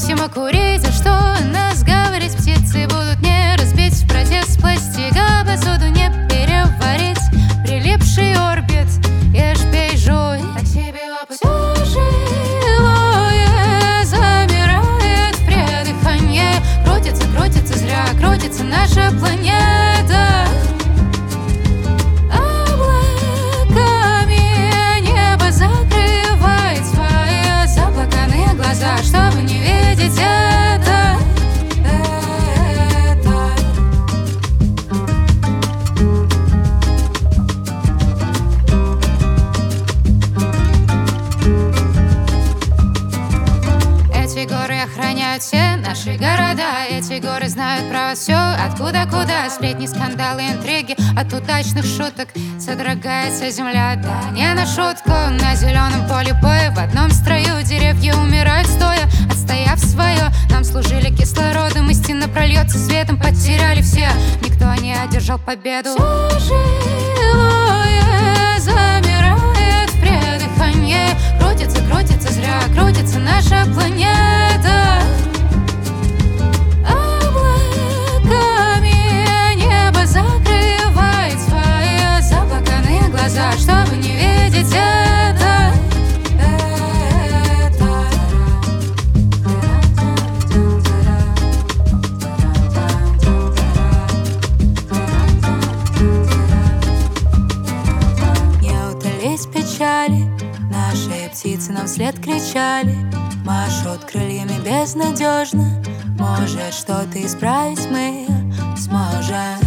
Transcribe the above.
независимо курить. А что нас говорить? Птицы будут не разбить в протест. Пластика посуду не переварить. Прилипший орбит, ешь, пей, жуй. А тебе опыт. Все живое замирает при дыхании. Крутится, крутится, зря крутится наша планета. Облаками небо закрывает свои заплаканные глаза, чтобы не видеть это. Эти горы охраняют все наши города. Эти горы знают про вас все, откуда куда. Сплетни, скандалы, интриги, от удачных шуток содрогается земля. Да не на шутку, на зеленом поле боя в одном строю деревья умирают стоя, отстояв свое. Нам служили кислородом, истина прольется светом. Потеряли все, никто не одержал победу. Все живое замирает при дыхании. Крутится, крутится, зря крутится наша планета. Облаками небо закрывает свои заплаканные глаза, чтобы не видеть это. Не утолить печали, наши птицы нам вслед кричали. Машут крыльями безнадежно. Может, что-то исправить мы сможем.